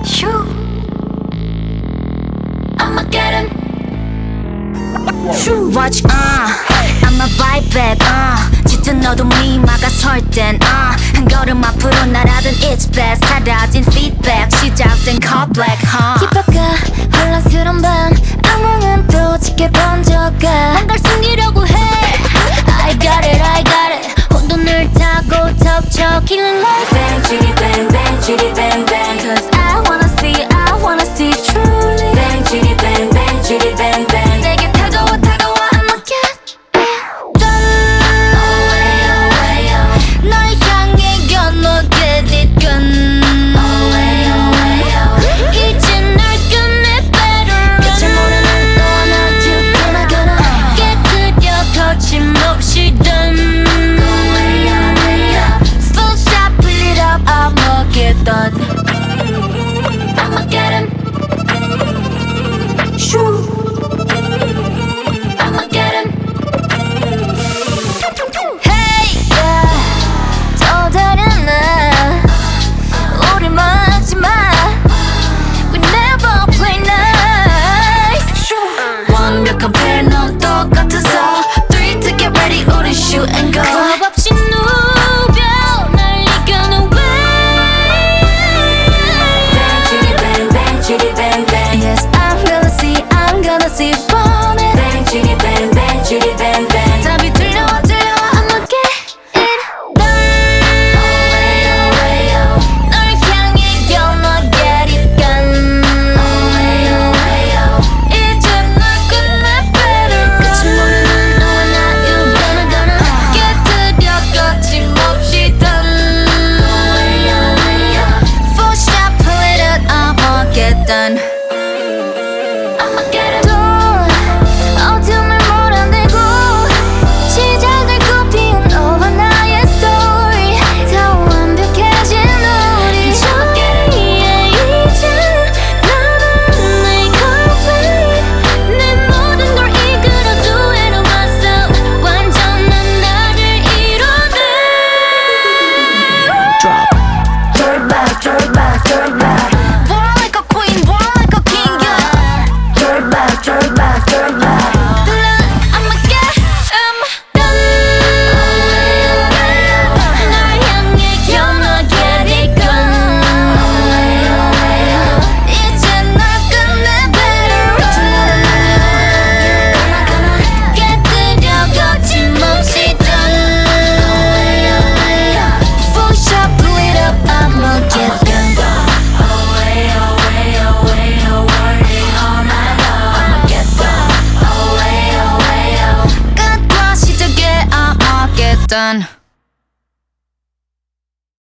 Shoo. I'ma get him. Shoo. Watch, I'ma bite back, 짙은 어둠이 막아설 땐, 한 걸음 앞으로 날아든 it's best. 사라진 feedback, 시작된 cut black, 깊어가 혼란스러운 밤 악몽은 또 짙게 번져가 뭔가를 숨기려고 해. I got it 혼돈을 타고 덮쳐 killing like bang, chitty bang, bang, chitty bang, bang. Cause I wanna see truly bang, chitty bang, bang, chitty bang, bang. 내게 다가와 I'ma get it done. Away, 널 향해 건너 get it done. 이제 날 끝내 better 끝을 모르는 너와 나 you gonna 깨끗여 거침없이 done. Full shot, pull it up, I'ma get done. I'ma get him. Shoo. I'ma get him. Hey, 또 다른 나 우리 막지 마 we never play nice. Shoo. 완벽한 패넌 똑같아서 3 to get ready, 우리 shoot and go. 겁 없이 누벼 날 이겨는 way. Bang, chitty bang, bang, chitty bang, bang. Yes, I'm gonna see burn it Bang, chitty bang, bang, chitty bang, bang. 답이 들려와 I'ma get it done. 널 향해 건너 get it done. 이제 널 끝내 better. 끝을 모르는 너와 나 you gonna 깨뜨려 거침없이 done. Full shot, pull it up, I'ma get done. I'ma get it done. 어둠을 몰아내고 시작을 꽃피운 너와 나의 story 더 완벽해진 우리 저기에 이제 나는 내 complete 내 모든 걸 이끌어 do it on myself. 완전한 나를 이뤄내. Turn back Born like a queen, born like a king, yeah. Turn back I'ma get him done. 날 향해 건너 get it done. 이제 널 끝내 better. 깨뜨려 거침없이 done. Full shot, pull it up, I'ma get done 끝과 시작에 I'ma get done.